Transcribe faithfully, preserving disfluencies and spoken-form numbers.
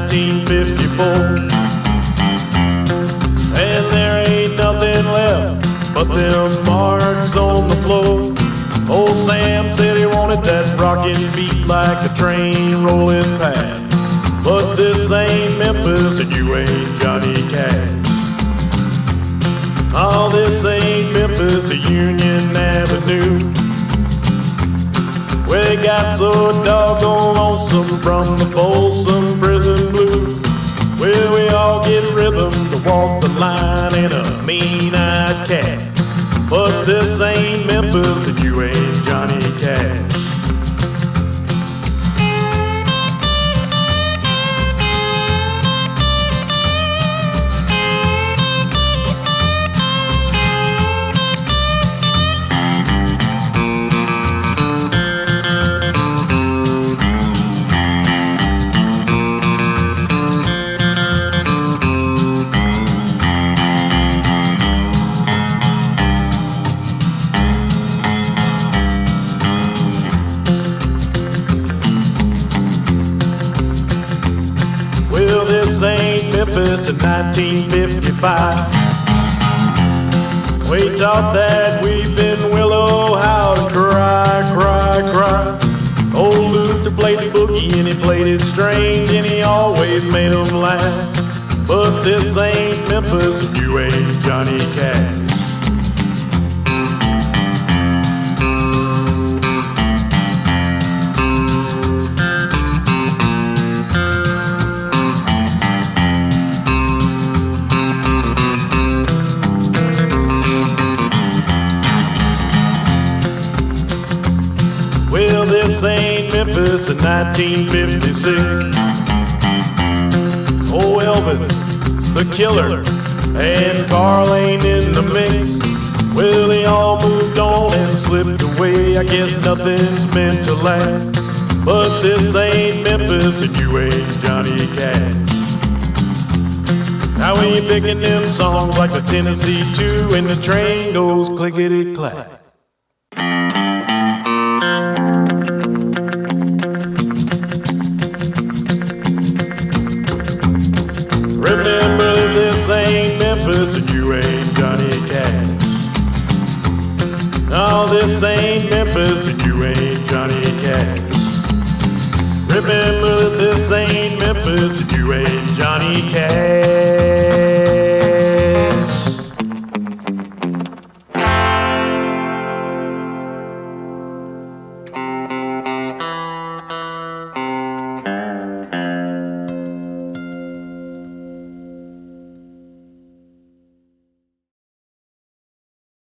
nineteen fifty-four. And there ain't nothing left but them marks on the floor. Old Sam said he wanted that rockin' beat like a train rolling past. But this ain't Memphis and you ain't Johnny Cash. Oh, this ain't Memphis or Union Avenue. We got so doggone lonesome from the Folsom Prison Blues. Well, we all get rhythm to walk the line in a mean-eyed cat. But this ain't Memphis and you ain't Johnny Cash. This ain't Memphis in nineteen fifty-five. We taught that weeping willow how to cry, cry, cry. Old Luther played the boogie and he played it strange and he always made them laugh. But this ain't Memphis and you ain't Johnny Cash. Well, this ain't Memphis in nineteen fifty-six. Oh, Elvis, the Killer, and Carl ain't in the mix. Well, they all moved on and slipped away. I guess nothing's meant to last. But this ain't Memphis and you ain't Johnny Cash. Now we ain't picking them songs like the Tennessee two and the train goes clickety-clack. Remember, this ain't Memphis and you ain't Johnny Cash. No, this ain't Memphis and you ain't Johnny Cash. Remember, this ain't Memphis and you ain't Johnny Cash.